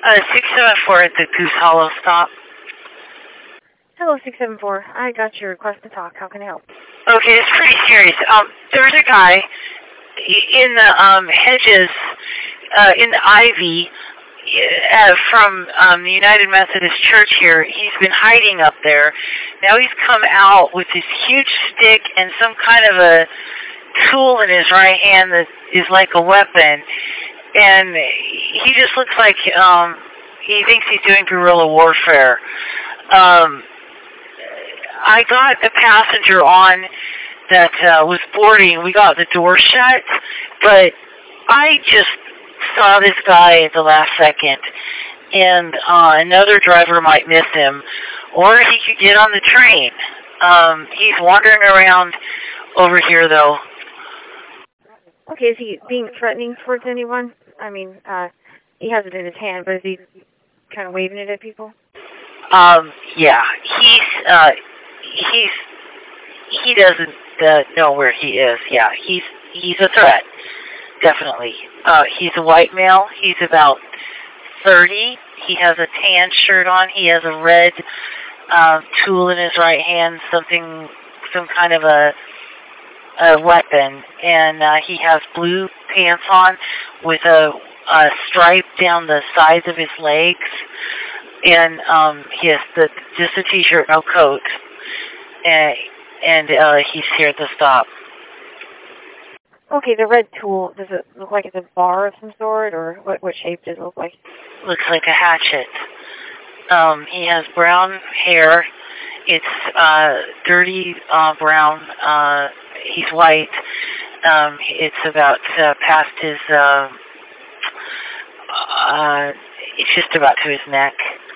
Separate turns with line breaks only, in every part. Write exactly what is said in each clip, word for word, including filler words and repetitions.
Uh, six seven four at the Goose Hollow stop.
Hello, six seven four. I got your request to talk. How can I help?
Okay, it's pretty serious. Um, there's a guy in the um, hedges, uh, in the ivy, uh, from um, the United Methodist Church here. He's been hiding up there. Now he's come out with this huge stick and some kind of a tool in his right hand that is like a weapon. And he just looks like um, he thinks he's doing guerrilla warfare. Um, I got a passenger on that uh, was boarding. We got the door shut, but I just saw this guy at the last second, and uh, another driver might miss him, or he could get on the train. Um, he's wandering around over here, though.
Okay, is he being threatening towards anyone? I mean, uh, he has it in his hand, but is he kind of waving it at people?
Um, yeah, he's, uh, he's, he doesn't uh, know where he is. Yeah, he's, he's a threat, definitely. Uh, he's a white male. He's about thirty. He has a tan shirt on. He has a red uh, tool in his right hand, something, some kind of a, a weapon, and uh, he has blue pants on with a, a stripe down the sides of his legs, and um, he has the, just a t-shirt, no coat, and, and uh, he's here at the stop.
Okay, the red tool, does it look like it's a bar of some sort, or what, what shape does it look like?
Looks like a hatchet. Um, he has brown hair. It's uh, dirty uh, brown. Uh, he's white. Um, it's about uh, past his, uh, uh, it's just about to his neck.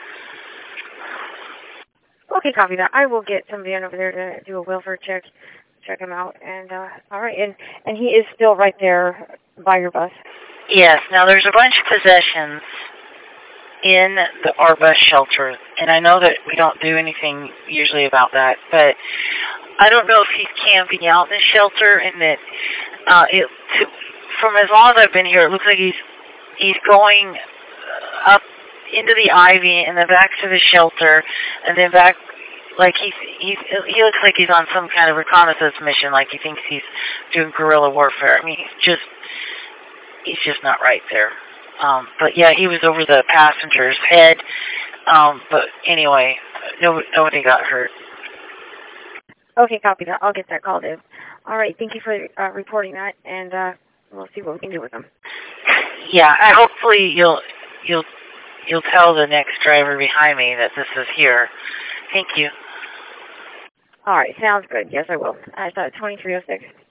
Okay, copy that. I will get somebody on over there to do a welfare check, check him out, and, uh, all right, and, and he is still right there by your bus?
Yes, now there's a bunch of possessions in the our bus shelter, and I know that we don't do anything usually about that, but I don't know if he's camping out in the shelter, and that uh, it, to, from as long as I've been here, it looks like he's he's going up into the ivy and then back to the shelter, and then back, like he's he's he looks like he's on some kind of reconnaissance mission, like he thinks he's doing guerrilla warfare. I mean, he's just he's just not right there. Um, but yeah, he was over the passenger's head. Um, but anyway, no, nobody got hurt.
Okay, copy that. I'll get that called in. All right, thank you for uh, reporting that, and uh, we'll see what we can do with them.
Yeah, and hopefully you'll you'll you'll tell the next driver behind me that this is here. Thank you.
All right, sounds good. Yes, I will. I thought twenty-three oh six.